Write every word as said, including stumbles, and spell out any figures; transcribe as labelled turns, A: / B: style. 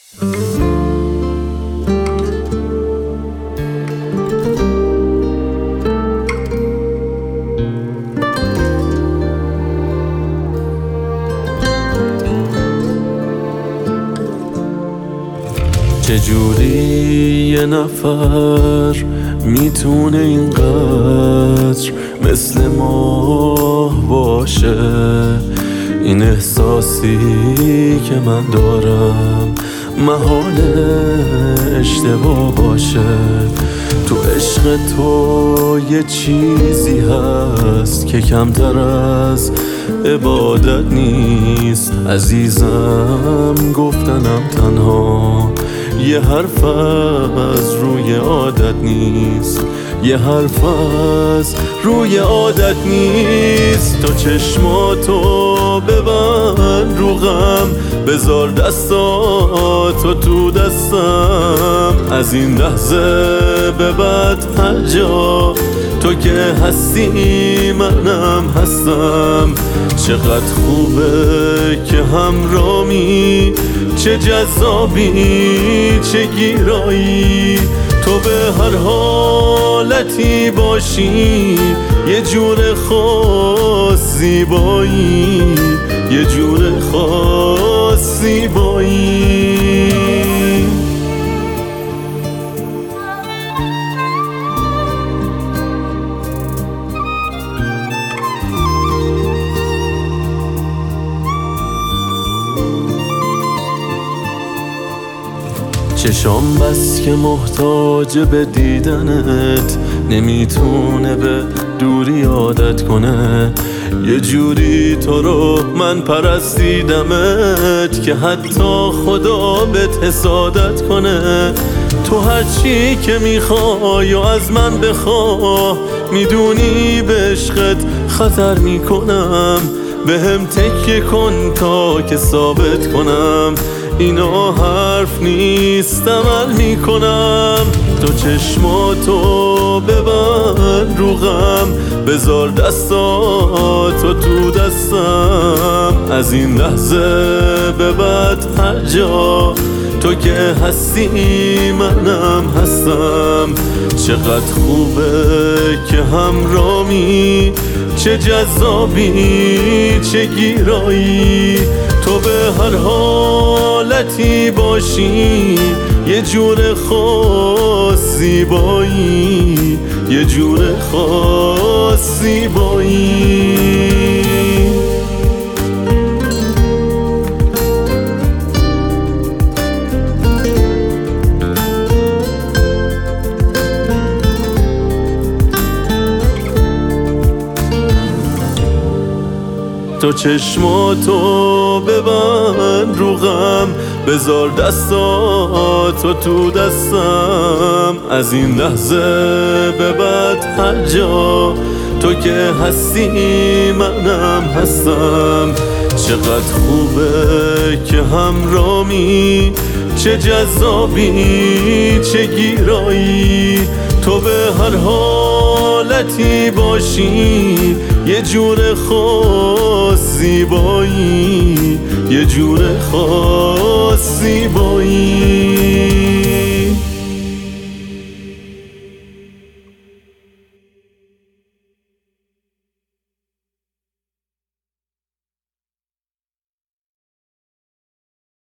A: چجوری یه نفر میتونه اینقدر مثل ما باشه؟ این احساسی که من دارم محال اشتباه باشه. تو عشق تو یه چیزی هست که کمتر از عبادت نیست. عزیزم گفتنم تنها یه حرف از روی عادت نیست، یه حرف از روی عادت نیست. تو چشماتو ببند رو غم، بذار دستاتو تو دستم. از این لحظه به بعد هر جا تو که هستی منم هستم. چقدر خوبه که همرامی، چه جذابی چه گیرایی. تو به هر حالتی باشی یه جور خاص زیبایی، یه جور خاص زیبایی. چشام بس که محتاج به دیدنت، نمیتونه به دوری عادت کنه. یه جوری تو رو من پرستیدمت که حتی خدا بهت حسادت کنه. تو هرچی که میخوای و از من بخواه، میدونی به عشقت خطر میکنم. به هم تکیه کن تا که ثابت کنم اینا حرف نیست، عمل میکنم. تو چشماتو ببند رو غم، بذار دستاتو تو دستم. از این لحظه به بعد هر جا تو که هستی منم هستم. چقدر خوبه که همرامی، چه جذابی چه گیرایی. تو به هر حالتی باشی یه جور خاص زیبایی، یه جور خاص زیبایی. تو چشماتو ببند رو غم، بذار دستاتو تو دستم. از این لحظه به بعد هر جا تو که هستی منم هستم. چقدر خوبه که همرامی، چه جذابی چه گیرایی. تو به هر حالتی باشی یه جور خاص زیبایی، یه جور خاص زیبایی.